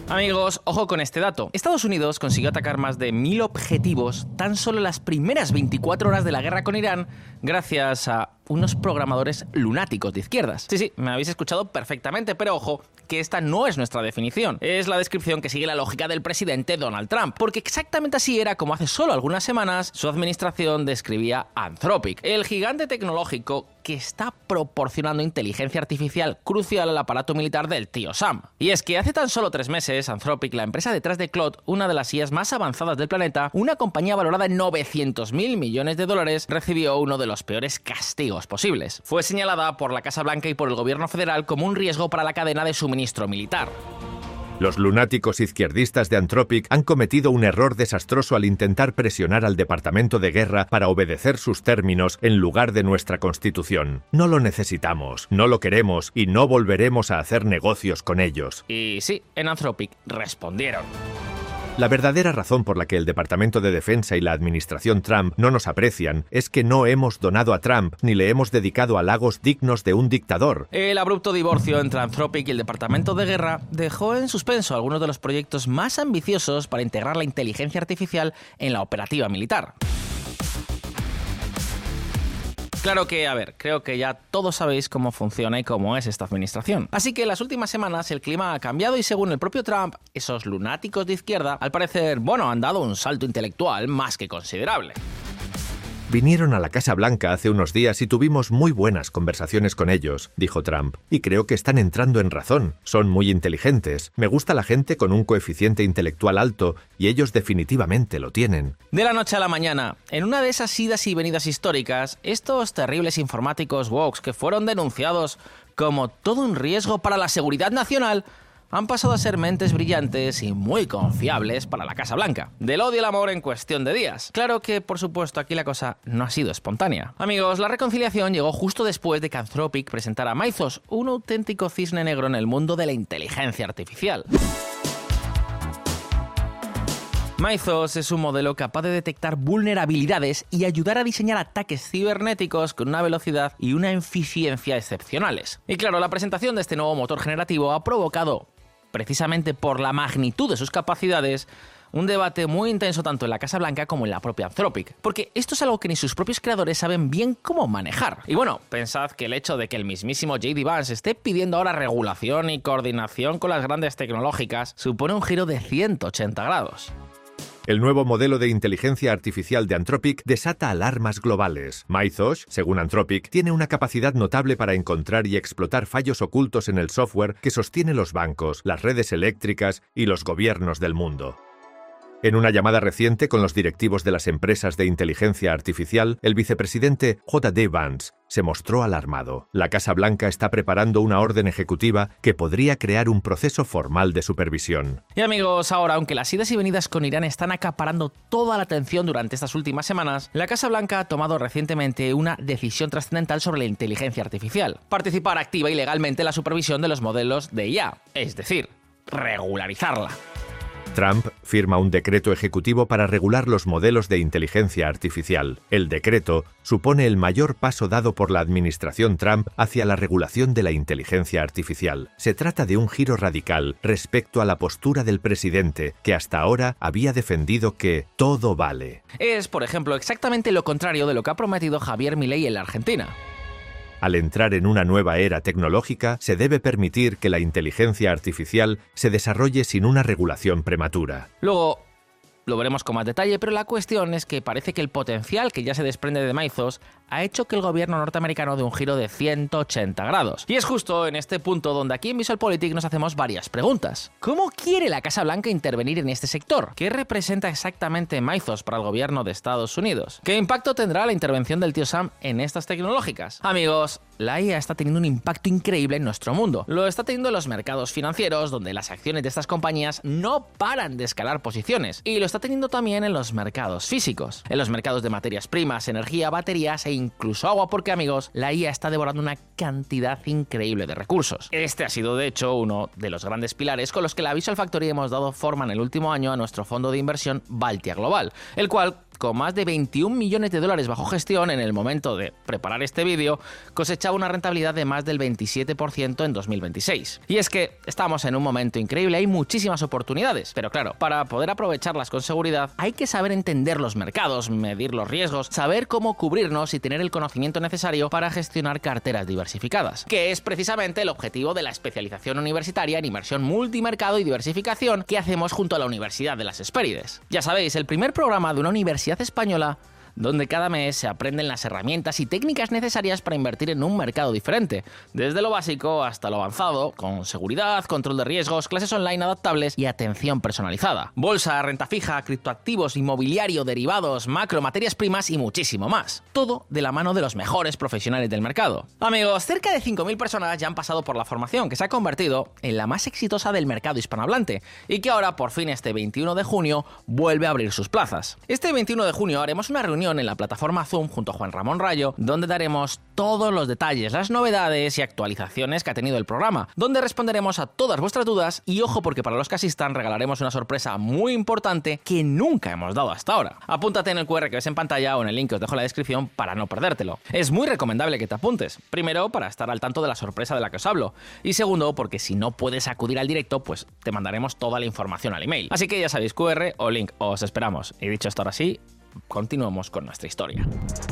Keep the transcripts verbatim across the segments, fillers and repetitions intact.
Amigos, ojo con este dato. Estados Unidos consiguió atacar más de mil objetivos tan solo en las primeras veinticuatro horas de la guerra con Irán gracias a unos programadores lunáticos de izquierdas. Sí, sí, me habéis escuchado perfectamente, pero ojo, que esta no es nuestra definición. Es la descripción que sigue la lógica del presidente Donald Trump, porque exactamente así era como hace solo algunas semanas su administración describía Anthropic, el gigante tecnológico que está proporcionando inteligencia artificial crucial al aparato militar del tío Sam. Y es que hace tan solo tres meses, Anthropic, la empresa detrás de Claude, una de las I As más avanzadas del planeta, una compañía valorada en novecientos mil millones de dólares, recibió uno de los peores castigos posibles. Fue señalada por la Casa Blanca y por el gobierno federal como un riesgo para la cadena de suministro militar. Los lunáticos izquierdistas de Anthropic han cometido un error desastroso al intentar presionar al Departamento de Guerra para obedecer sus términos en lugar de nuestra Constitución. No lo necesitamos, no lo queremos y no volveremos a hacer negocios con ellos. Y sí, en Anthropic respondieron. La verdadera razón por la que el Departamento de Defensa y la administración Trump no nos aprecian es que no hemos donado a Trump ni le hemos dedicado halagos dignos de un dictador. El abrupto divorcio entre Anthropic y el Departamento de Guerra dejó en suspenso algunos de los proyectos más ambiciosos para integrar la inteligencia artificial en la operativa militar. Claro que, a ver, creo que ya todos sabéis cómo funciona y cómo es esta administración. Así que en las últimas semanas el clima ha cambiado y según el propio Trump, esos lunáticos de izquierda, al parecer, bueno, han dado un salto intelectual más que considerable. Vinieron a la Casa Blanca hace unos días y tuvimos muy buenas conversaciones con ellos, dijo Trump. Y creo que están entrando en razón. Son muy inteligentes. Me gusta la gente con un coeficiente intelectual alto y ellos definitivamente lo tienen. De la noche a la mañana, en una de esas idas y venidas históricas, estos terribles informáticos woke que fueron denunciados como todo un riesgo para la seguridad nacional han pasado a ser mentes brillantes y muy confiables para la Casa Blanca. Del odio al amor en cuestión de días. Claro que, por supuesto, aquí la cosa no ha sido espontánea. Amigos, la reconciliación llegó justo después de que Anthropic presentara a Mythos, un auténtico cisne negro en el mundo de la inteligencia artificial. Mythos es un modelo capaz de detectar vulnerabilidades y ayudar a diseñar ataques cibernéticos con una velocidad y una eficiencia excepcionales. Y claro, la presentación de este nuevo motor generativo ha provocado, precisamente por la magnitud de sus capacidades, un debate muy intenso tanto en la Casa Blanca como en la propia Anthropic, porque esto es algo que ni sus propios creadores saben bien cómo manejar. Y bueno, pensad que el hecho de que el mismísimo J D Vance esté pidiendo ahora regulación y coordinación con las grandes tecnológicas supone un giro de ciento ochenta grados. El nuevo modelo de inteligencia artificial de Anthropic desata alarmas globales. Mythos, según Anthropic, tiene una capacidad notable para encontrar y explotar fallos ocultos en el software que sostiene los bancos, las redes eléctricas y los gobiernos del mundo. En una llamada reciente con los directivos de las empresas de inteligencia artificial, el vicepresidente J D Vance se mostró alarmado. La Casa Blanca está preparando una orden ejecutiva que podría crear un proceso formal de supervisión. Y amigos, ahora, aunque las idas y venidas con Irán están acaparando toda la atención durante estas últimas semanas, la Casa Blanca ha tomado recientemente una decisión trascendental sobre la inteligencia artificial: participar activa y legalmente en la supervisión de los modelos de I A, es decir, regularizarla. Trump firma un decreto ejecutivo para regular los modelos de inteligencia artificial. El decreto supone el mayor paso dado por la administración Trump hacia la regulación de la inteligencia artificial. Se trata de un giro radical respecto a la postura del presidente, que hasta ahora había defendido que todo vale. Es, por ejemplo, exactamente lo contrario de lo que ha prometido Javier Milei en la Argentina. Al entrar en una nueva era tecnológica, se debe permitir que la inteligencia artificial se desarrolle sin una regulación prematura. Luego, lo veremos con más detalle, pero la cuestión es que parece que el potencial que ya se desprende de Mythos ha hecho que el gobierno norteamericano dé un giro de ciento ochenta grados. Y es justo en este punto donde aquí en VisualPolitik nos hacemos varias preguntas. ¿Cómo quiere la Casa Blanca intervenir en este sector? ¿Qué representa exactamente Mythos para el gobierno de Estados Unidos? ¿Qué impacto tendrá la intervención del tío Sam en estas tecnológicas? Amigos, la I A está teniendo un impacto increíble en nuestro mundo. Lo está teniendo en los mercados financieros, donde las acciones de estas compañías no paran de escalar posiciones. Y lo está teniendo también en los mercados físicos, en los mercados de materias primas, energía, baterías e incluso agua, porque amigos, la I A está devorando una cantidad increíble de recursos. Este ha sido de hecho uno de los grandes pilares con los que la Visual Factory hemos dado forma en el último año a nuestro fondo de inversión Baltia Global, el cual, con más de veintiún millones de dólares bajo gestión en el momento de preparar este vídeo, cosechaba una rentabilidad de más del veintisiete por ciento en dos mil veintiséis. Y es que estamos en un momento increíble, hay muchísimas oportunidades, pero claro, para poder aprovecharlas con seguridad hay que saber entender los mercados, medir los riesgos, saber cómo cubrirnos y tener el conocimiento necesario para gestionar carteras diversificadas, que es precisamente el objetivo de la especialización universitaria en inversión multimercado y diversificación que hacemos junto a la Universidad de las Hespérides. Ya sabéis, el primer programa de una universidad española donde cada mes se aprenden las herramientas y técnicas necesarias para invertir en un mercado diferente, desde lo básico hasta lo avanzado, con seguridad, control de riesgos, clases online adaptables y atención personalizada. Bolsa, renta fija, criptoactivos, inmobiliario, derivados, macro, materias primas y muchísimo más. Todo de la mano de los mejores profesionales del mercado. Amigos, cerca de cinco mil personas ya han pasado por la formación, que se ha convertido en la más exitosa del mercado hispanohablante y que ahora, por fin, este veintiuno de junio, vuelve a abrir sus plazas. Este veintiuno de junio haremos una reunión en la plataforma Zoom junto a Juan Ramón Rayo, donde daremos todos los detalles, las novedades y actualizaciones que ha tenido el programa, donde responderemos a todas vuestras dudas y ojo porque para los que asistan regalaremos una sorpresa muy importante que nunca hemos dado hasta ahora. Apúntate en el cu erre que ves en pantalla o en el link que os dejo en la descripción para no perdértelo. Es muy recomendable que te apuntes, primero para estar al tanto de la sorpresa de la que os hablo y segundo porque si no puedes acudir al directo pues te mandaremos toda la información al email. Así que ya sabéis, cu erre o link, os esperamos. Y dicho esto ahora sí, continuemos con nuestra historia.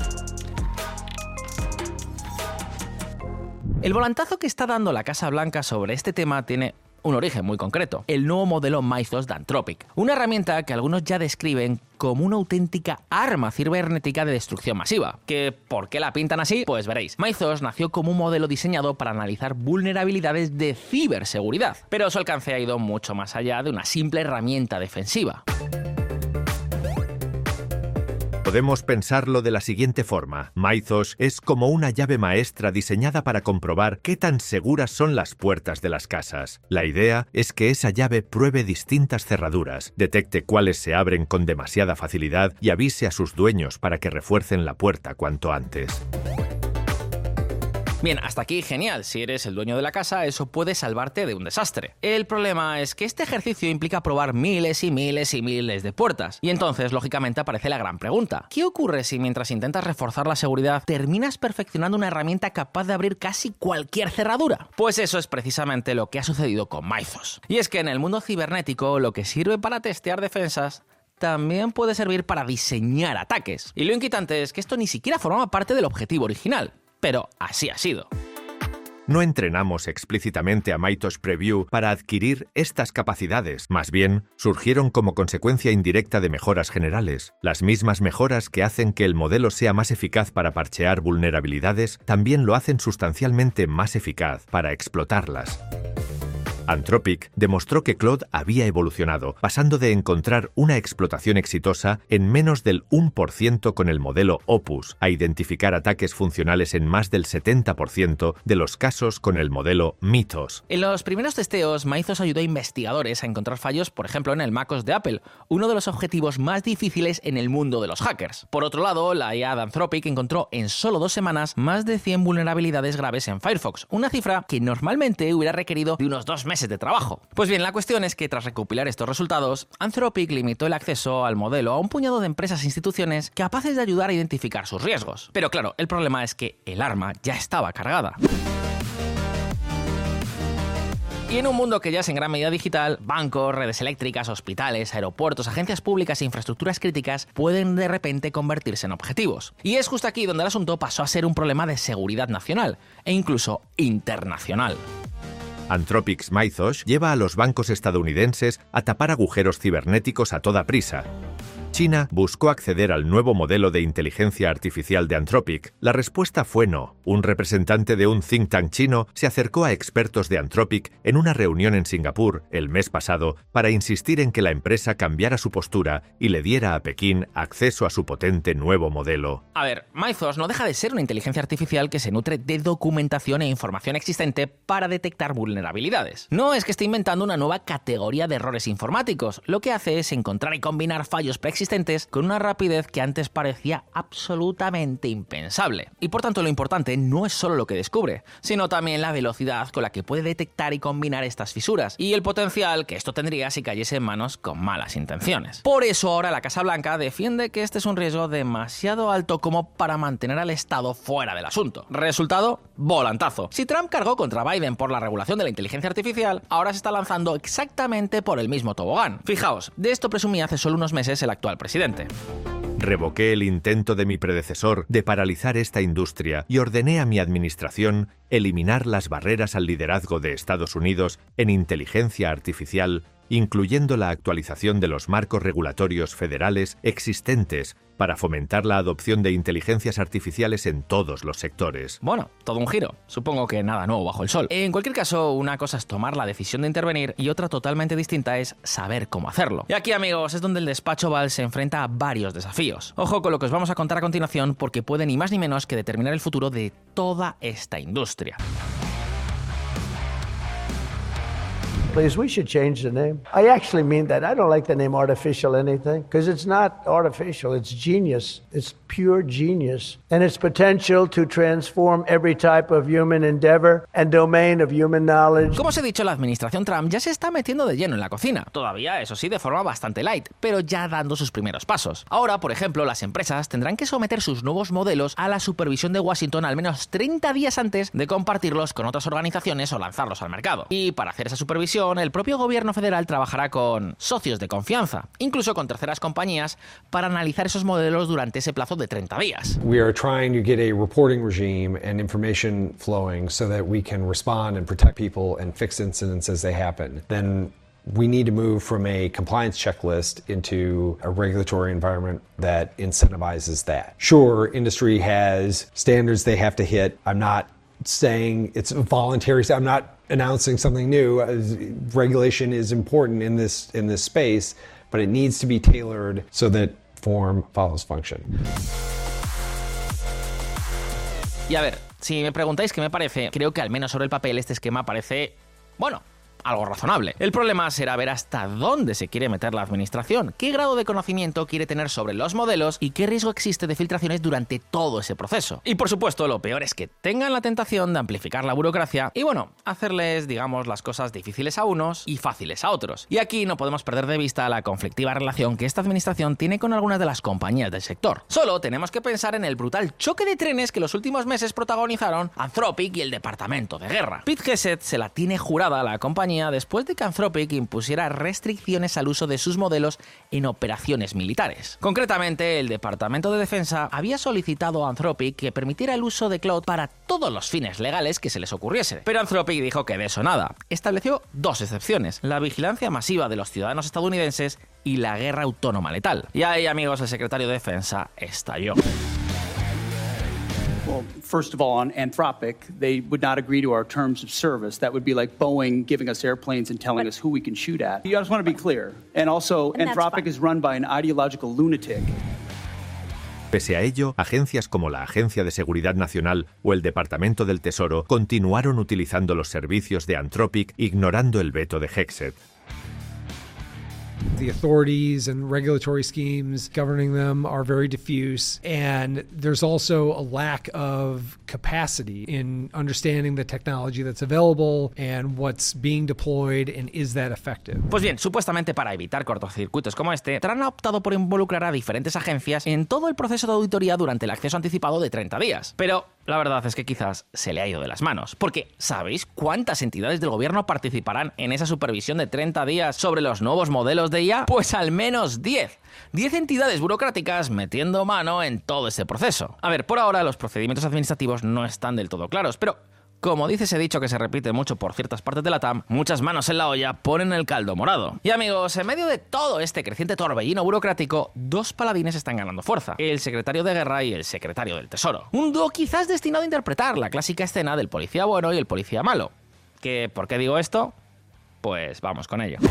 El volantazo que está dando la Casa Blanca sobre este tema tiene un origen muy concreto, el nuevo modelo Mythos de Anthropic, una herramienta que algunos ya describen como una auténtica arma cibernética de destrucción masiva. ¿Que por qué la pintan así? Pues veréis. Mythos nació como un modelo diseñado para analizar vulnerabilidades de ciberseguridad, pero su alcance ha ido mucho más allá de una simple herramienta defensiva. Podemos pensarlo de la siguiente forma. Mythos es como una llave maestra diseñada para comprobar qué tan seguras son las puertas de las casas. La idea es que esa llave pruebe distintas cerraduras, detecte cuáles se abren con demasiada facilidad y avise a sus dueños para que refuercen la puerta cuanto antes. Bien, hasta aquí genial. Si eres el dueño de la casa, eso puede salvarte de un desastre. El problema es que este ejercicio implica probar miles y miles y miles de puertas. Y entonces, lógicamente, aparece la gran pregunta. ¿Qué ocurre si mientras intentas reforzar la seguridad, terminas perfeccionando una herramienta capaz de abrir casi cualquier cerradura? Pues eso es precisamente lo que ha sucedido con Mythos. Y es que en el mundo cibernético, lo que sirve para testear defensas también puede servir para diseñar ataques. Y lo inquietante es que esto ni siquiera formaba parte del objetivo original. Pero así ha sido. No entrenamos explícitamente a Mythos Preview para adquirir estas capacidades, más bien surgieron como consecuencia indirecta de mejoras generales. Las mismas mejoras que hacen que el modelo sea más eficaz para parchear vulnerabilidades, también lo hacen sustancialmente más eficaz para explotarlas. Anthropic demostró que Claude había evolucionado, pasando de encontrar una explotación exitosa en menos del uno por ciento con el modelo Opus a identificar ataques funcionales en más del setenta por ciento de los casos con el modelo Mythos. En los primeros testeos, Mythos ayudó a investigadores a encontrar fallos, por ejemplo, en el macOS de Apple, uno de los objetivos más difíciles en el mundo de los hackers. Por otro lado, la I A de Anthropic encontró en solo dos semanas más de cien vulnerabilidades graves en Firefox, una cifra que normalmente hubiera requerido de unos dos meses de trabajo. Pues bien, la cuestión es que tras recopilar estos resultados, Anthropic limitó el acceso al modelo a un puñado de empresas e instituciones capaces de ayudar a identificar sus riesgos. Pero claro, el problema es que el arma ya estaba cargada. Y en un mundo que ya es en gran medida digital, bancos, redes eléctricas, hospitales, aeropuertos, agencias públicas e infraestructuras críticas pueden de repente convertirse en objetivos. Y es justo aquí donde el asunto pasó a ser un problema de seguridad nacional e incluso internacional. Anthropic's Mythos lleva a los bancos estadounidenses a tapar agujeros cibernéticos a toda prisa. China buscó acceder al nuevo modelo de inteligencia artificial de Anthropic. La respuesta fue no. Un representante de un think tank chino se acercó a expertos de Anthropic en una reunión en Singapur el mes pasado para insistir en que la empresa cambiara su postura y le diera a Pekín acceso a su potente nuevo modelo. A ver, Mythos no deja de ser una inteligencia artificial que se nutre de documentación e información existente para detectar vulnerabilidades. No es que esté inventando una nueva categoría de errores informáticos. Lo que hace es encontrar y combinar fallos preexistentes existentes con una rapidez que antes parecía absolutamente impensable. Y por tanto lo importante no es solo lo que descubre, sino también la velocidad con la que puede detectar y combinar estas fisuras, y el potencial que esto tendría si cayese en manos con malas intenciones. Por eso ahora la Casa Blanca defiende que este es un riesgo demasiado alto como para mantener al Estado fuera del asunto. Resultado, volantazo. Si Trump cargó contra Biden por la regulación de la inteligencia artificial, ahora se está lanzando exactamente por el mismo tobogán. Fijaos, de esto presumía hace solo unos meses el actual presidente. Revoqué el intento de mi predecesor de paralizar esta industria y ordené a mi administración eliminar las barreras al liderazgo de Estados Unidos en inteligencia artificial, incluyendo la actualización de los marcos regulatorios federales existentes para fomentar la adopción de inteligencias artificiales en todos los sectores. Bueno, todo un giro. Supongo que nada nuevo bajo el sol. En cualquier caso, una cosa es tomar la decisión de intervenir y otra totalmente distinta es saber cómo hacerlo. Y aquí, amigos, es donde el despacho Oval se enfrenta a varios desafíos. Ojo con lo que os vamos a contar a continuación porque puede ni más ni menos que determinar el futuro de toda esta industria. Please, we should change the name. I actually mean that. I don't like the name artificial anything because it's not artificial. It's genius. It's pure genius. And its potential to transform every type of human endeavor and domain of human knowledge. Como os he dicho, la administración Trump ya se está metiendo de lleno en la cocina. Todavía, eso sí, de forma bastante light, pero ya dando sus primeros pasos. Ahora, por ejemplo, las empresas tendrán que someter sus nuevos modelos a la supervisión de Washington al menos treinta días antes de compartirlos con otras organizaciones o lanzarlos al mercado. Y para hacer esa supervisión, el propio gobierno federal trabajará con socios de confianza, incluso con terceras compañías, para analizar esos modelos durante ese plazo de treinta días. We are trying to get a reporting regime and information flowing so that we can respond and protect people and fix incidents as they happen. Then we need to move from a compliance checklist into a regulatory environment that incentivizes that. Sure, industry has standards they have to hit. I'm not saying it's voluntary. I'm not announcing something new. Regulation is important in this in this space, but it needs to be tailored so that form follows function. Y a ver, si me preguntáis qué me parece, creo que al menos sobre el papel este esquema parece, bueno, algo razonable. El problema será ver hasta dónde se quiere meter la administración, qué grado de conocimiento quiere tener sobre los modelos y qué riesgo existe de filtraciones durante todo ese proceso. Y por supuesto, lo peor es que tengan la tentación de amplificar la burocracia y, bueno, hacerles, digamos, las cosas difíciles a unos y fáciles a otros. Y aquí no podemos perder de vista la conflictiva relación que esta administración tiene con algunas de las compañías del sector. Solo tenemos que pensar en el brutal choque de trenes que los últimos meses protagonizaron Anthropic y el Departamento de Guerra. Pete Hegseth se la tiene jurada a la compañía después de que Anthropic impusiera restricciones al uso de sus modelos en operaciones militares. Concretamente, el Departamento de Defensa había solicitado a Anthropic que permitiera el uso de Claude para todos los fines legales que se les ocurriese. Pero Anthropic dijo que de eso nada. Estableció dos excepciones: la vigilancia masiva de los ciudadanos estadounidenses y la guerra autónoma letal. Y ahí, amigos, el secretario de Defensa estalló. Well, first of all, on Anthropic, they would not agree to our terms of service. That would be like Boeing giving us airplanes and telling us who we can shoot at. I just want to be clear. And also, and Anthropic is run by an ideological lunatic. Pese a ello, agencias como la Agencia de Seguridad Nacional o el Departamento del Tesoro continuaron utilizando los servicios de Anthropic ignorando el veto de Hegseth. The authorities and regulatory schemes governing them are very diffuse, and there's also a lack of capacity in understanding the technology that's available and what's being deployed and is that effective. Pues bien, supuestamente para evitar cortocircuitos como este, Trump ha optado por involucrar a diferentes agencias en todo el proceso de auditoría durante el acceso anticipado de treinta días. Pero la verdad es que quizás se le ha ido de las manos, porque ¿sabéis cuántas entidades del gobierno participarán en esa supervisión de treinta días sobre los nuevos modelos de I A? Pues al menos diez. diez entidades burocráticas metiendo mano en todo este proceso. A ver, por ahora los procedimientos administrativos no están del todo claros, pero como dice ese dicho que se repite mucho por ciertas partes de la T A M, muchas manos en la olla ponen el caldo morado. Y amigos, en medio de todo este creciente torbellino burocrático, dos paladines están ganando fuerza: el secretario de Guerra y el secretario del Tesoro. Un dúo quizás destinado a interpretar la clásica escena del policía bueno y el policía malo. ¿Que por qué digo esto? Pues vamos con ello.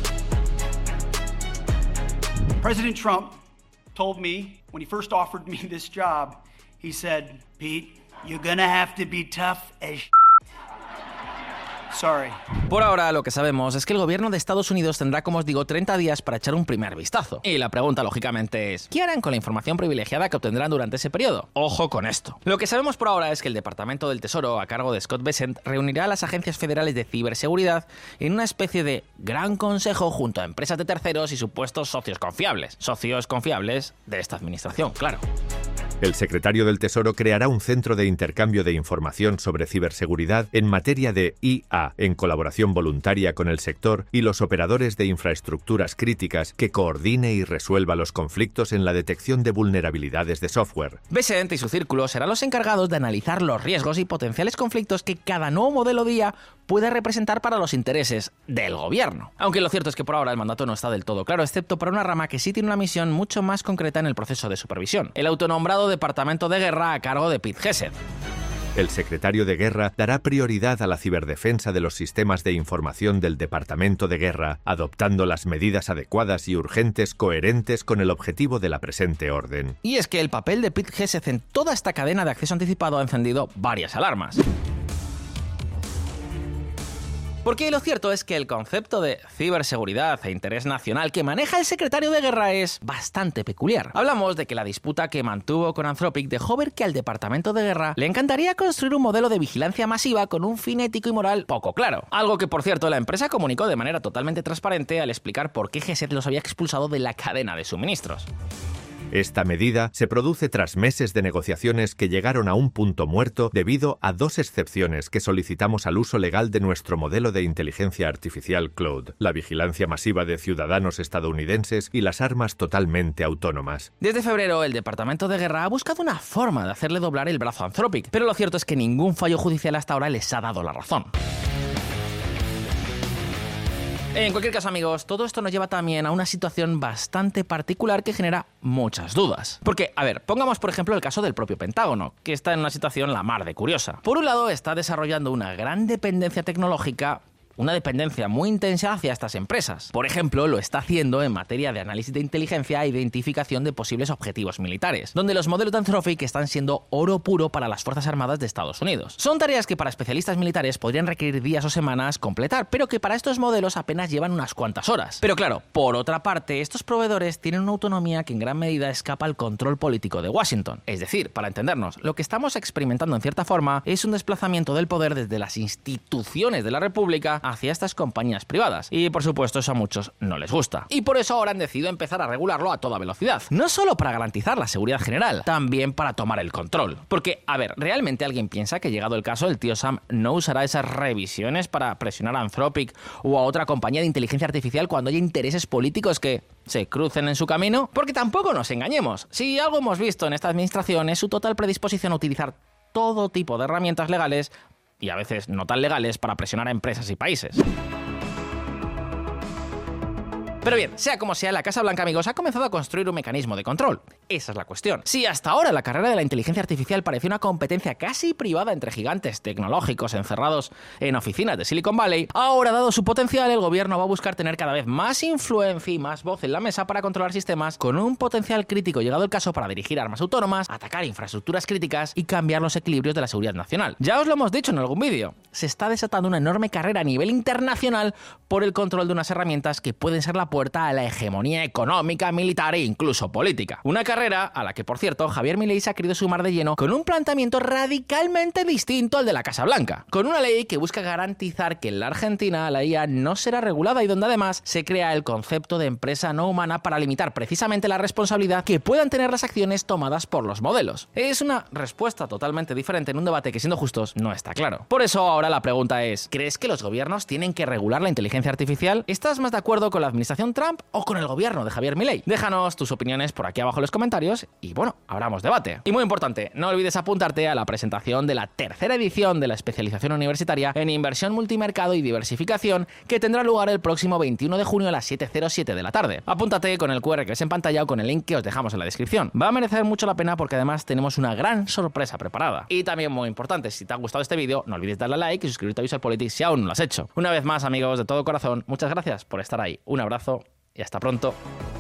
President Trump told me when he first offered me this job, he said, "Pete, you're gonna have to be tough as shit." Sorry. Por ahora, lo que sabemos es que el gobierno de Estados Unidos tendrá, como os digo, treinta días para echar un primer vistazo. Y la pregunta, lógicamente, es ¿qué harán con la información privilegiada que obtendrán durante ese periodo? Ojo con esto. Lo que sabemos por ahora es que el Departamento del Tesoro, a cargo de Scott Bessent, reunirá a las agencias federales de ciberseguridad en una especie de gran consejo junto a empresas de terceros y supuestos socios confiables. Socios confiables de esta administración, claro. El secretario del Tesoro creará un centro de intercambio de información sobre ciberseguridad en materia de I A, en colaboración voluntaria con el sector y los operadores de infraestructuras críticas, que coordine y resuelva los conflictos en la detección de vulnerabilidades de software. Bessent y su círculo serán los encargados de analizar los riesgos y potenciales conflictos que cada nuevo modelo de I A puede representar para los intereses del gobierno. Aunque lo cierto es que por ahora el mandato no está del todo claro, excepto para una rama que sí tiene una misión mucho más concreta en el proceso de supervisión: el autonombrado Departamento de Guerra a cargo de Pete Hegseth. El secretario de Guerra dará prioridad a la ciberdefensa de los sistemas de información del Departamento de Guerra, adoptando las medidas adecuadas y urgentes coherentes con el objetivo de la presente orden. Y es que el papel de Pete Hegseth en toda esta cadena de acceso anticipado ha encendido varias alarmas. Porque lo cierto es que el concepto de ciberseguridad e interés nacional que maneja el secretario de Guerra es bastante peculiar. Hablamos de que la disputa que mantuvo con Anthropic dejó ver que al Departamento de Guerra le encantaría construir un modelo de vigilancia masiva con un fin ético y moral poco claro. Algo que, por cierto, la empresa comunicó de manera totalmente transparente al explicar por qué Hegseth los había expulsado de la cadena de suministros. Esta medida se produce tras meses de negociaciones que llegaron a un punto muerto debido a dos excepciones que solicitamos al uso legal de nuestro modelo de inteligencia artificial Claude: la vigilancia masiva de ciudadanos estadounidenses y las armas totalmente autónomas. Desde febrero, el Departamento de Guerra ha buscado una forma de hacerle doblar el brazo a Anthropic, pero lo cierto es que ningún fallo judicial hasta ahora les ha dado la razón. En cualquier caso, amigos, todo esto nos lleva también a una situación bastante particular que genera muchas dudas. Porque, a ver, pongamos por ejemplo el caso del propio Pentágono, que está en una situación la mar de curiosa. Por un lado, está desarrollando una gran dependencia tecnológica, una dependencia muy intensa hacia estas empresas. Por ejemplo, lo está haciendo en materia de análisis de inteligencia e identificación de posibles objetivos militares, donde los modelos de Anthropic están siendo oro puro para las Fuerzas Armadas de Estados Unidos. Son tareas que para especialistas militares podrían requerir días o semanas completar, pero que para estos modelos apenas llevan unas cuantas horas. Pero claro, por otra parte, estos proveedores tienen una autonomía que en gran medida escapa al control político de Washington. Es decir, para entendernos, lo que estamos experimentando en cierta forma es un desplazamiento del poder desde las instituciones de la República hacia estas compañías privadas. Y por supuesto eso a muchos no les gusta. Y por eso ahora han decidido empezar a regularlo a toda velocidad. No solo para garantizar la seguridad general, también para tomar el control. Porque, a ver, ¿realmente alguien piensa que llegado el caso el tío Sam no usará esas revisiones para presionar a Anthropic o a otra compañía de inteligencia artificial cuando haya intereses políticos que se crucen en su camino? Porque tampoco nos engañemos. Si algo hemos visto en esta administración es su total predisposición a utilizar todo tipo de herramientas legales y a veces no tan legales para presionar a empresas y países. Pero bien, sea como sea, la Casa Blanca, amigos, ha comenzado a construir un mecanismo de control. Esa es la cuestión. Si hasta ahora la carrera de la inteligencia artificial parecía una competencia casi privada entre gigantes tecnológicos encerrados en oficinas de Silicon Valley, ahora, dado su potencial, el gobierno va a buscar tener cada vez más influencia y más voz en la mesa para controlar sistemas con un potencial crítico, llegado el caso, para dirigir armas autónomas, atacar infraestructuras críticas y cambiar los equilibrios de la seguridad nacional. Ya os lo hemos dicho en algún vídeo, se está desatando una enorme carrera a nivel internacional por el control de unas herramientas que pueden ser la puerta a la hegemonía económica, militar e incluso política. Una carrera a la que, por cierto, Javier Milei se ha querido sumar de lleno con un planteamiento radicalmente distinto al de la Casa Blanca, con una ley que busca garantizar que en la Argentina la I A no será regulada y donde además se crea el concepto de empresa no humana para limitar precisamente la responsabilidad que puedan tener las acciones tomadas por los modelos. Es una respuesta totalmente diferente en un debate que, siendo justos, no está claro. Por eso ahora la pregunta es, ¿crees que los gobiernos tienen que regular la inteligencia artificial? ¿Estás más de acuerdo con la administración Trump o con el gobierno de Javier Milei? Déjanos tus opiniones por aquí abajo en los comentarios y bueno, abramos debate. Y muy importante, no olvides apuntarte a la presentación de la tercera edición de la especialización universitaria en inversión multimercado y diversificación que tendrá lugar el próximo veintiuno de junio a las siete cero siete de la tarde. Apúntate con el cu erre que ves en pantalla o con el link que os dejamos en la descripción. Va a merecer mucho la pena porque además tenemos una gran sorpresa preparada. Y también muy importante, si te ha gustado este vídeo, no olvides darle a like y suscribirte a Visual Politics si aún no lo has hecho. Una vez más, amigos, de todo corazón, muchas gracias por estar ahí. Un abrazo y hasta pronto.